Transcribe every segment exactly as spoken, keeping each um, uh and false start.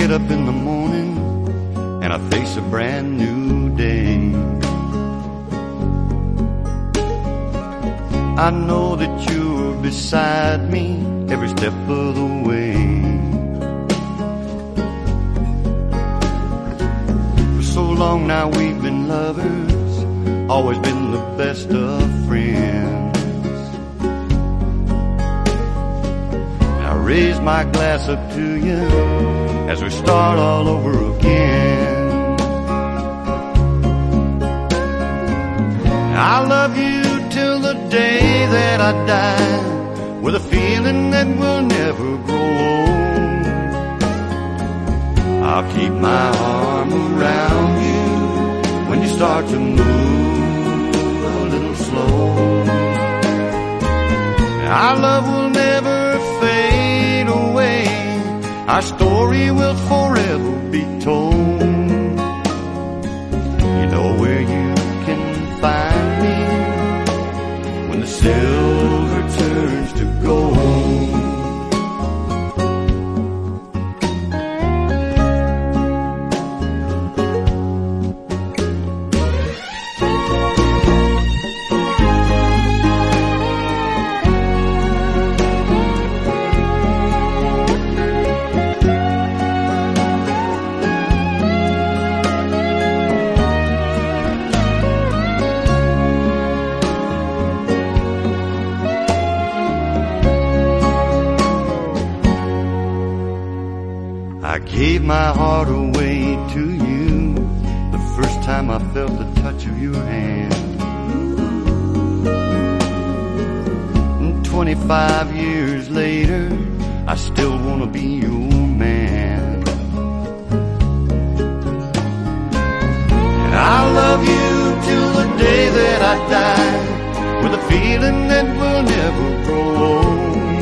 get up in the morning and I face a brand new day. I know that you're beside me every step of the way. For so long now we've been lovers, always been the best of friends. I raise my glass up to you as we start all over again. I love you till the day that I die, with a feeling that will never grow old. I'll keep my arm around you when you start to move a little slow. Our love will never fade away, our story will forever be told. You know where you can find me when the silver turns to gold. I gave my heart away to you the first time I felt the touch of your hand. And twenty-five years later, I still want to be your man. And I love you till the day that I die, with a feeling that will never grow old.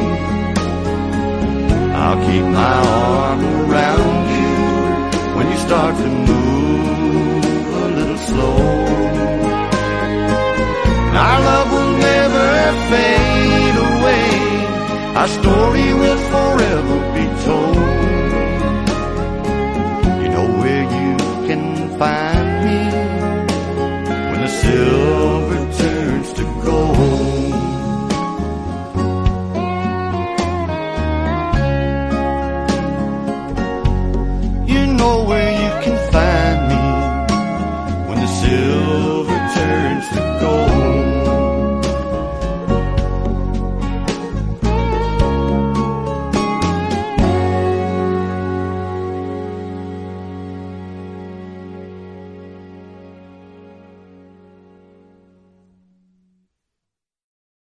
I'll keep my arm around you when you start to move a little slow. Our love will never fade away, our story will forever be told. You know where you can find me when the silver turns to gold. You know where you can